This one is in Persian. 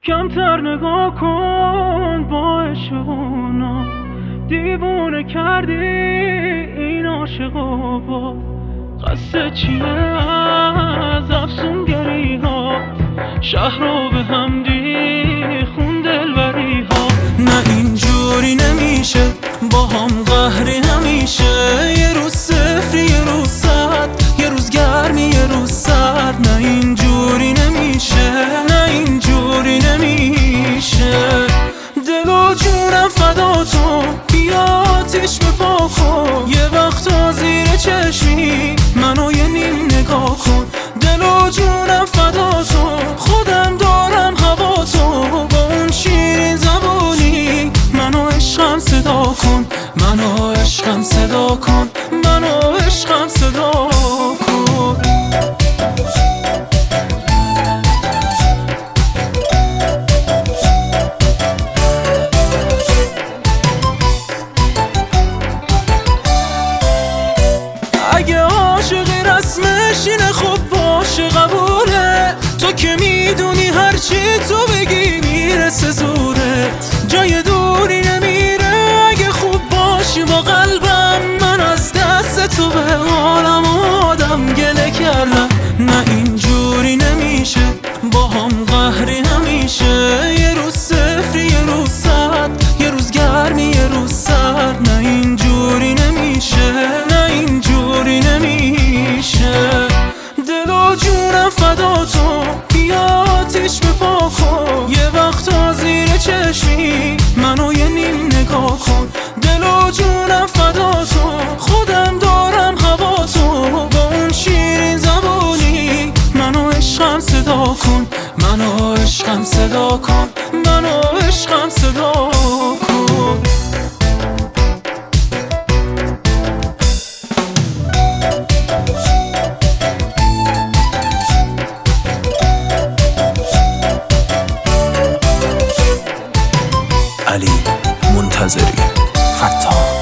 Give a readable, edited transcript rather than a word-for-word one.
کمتر نگاه کن با عشقونا، دیوونه کردی این عاشقا. با قصد چیه از افسونگری ها، شهر رو به هم خون دلبری ها. نه اینجوری نمیشه با هم قهری همیشه، یه روز صفر یه روز صد، یه روز گرمی یه روز سرد. نه اینجوری نمیشه، نه اینجوری نمیشه. دل و جونم فدا تو، بیا آتیش بپا کن. یه وقتا زیر چشمی منو یه نیم نگاه کن. دل و جونم فدا تو، خودم دارم هوا تو. با اون شیرین زبونی منو عشقم صدا کن، منو عشقم صدا کن، منو عشقم صدا کن. اگه عاشقی رسمش اینه خب باشه قبوله. تو که میدونی هرچی تو بگی میرسه زورت، جای دوری نمیره. اگه خوب باشی با قلبم، من از دست تو به عالم آدم گله کردم. نه اینجوری نمیشه با هم قهری همیشه، یه روز صفر یه روز صد، یه روز گرمی یه روز سرد. نه اینجوری نمیشه، نه اینجوری نمیشه. دل و جونم فدا تو، بیا آتیش بپا کن. یه وقتا زیر چشمی منو یه نیم نگاه کن. دل و جونم فدا تو، خودم دارم هوا تو. با اون شیرین زبونی منو عشقم صدا کن، منو عشقم صدا کن، منو عشقم صدا کن. علی منتظری، فتاح.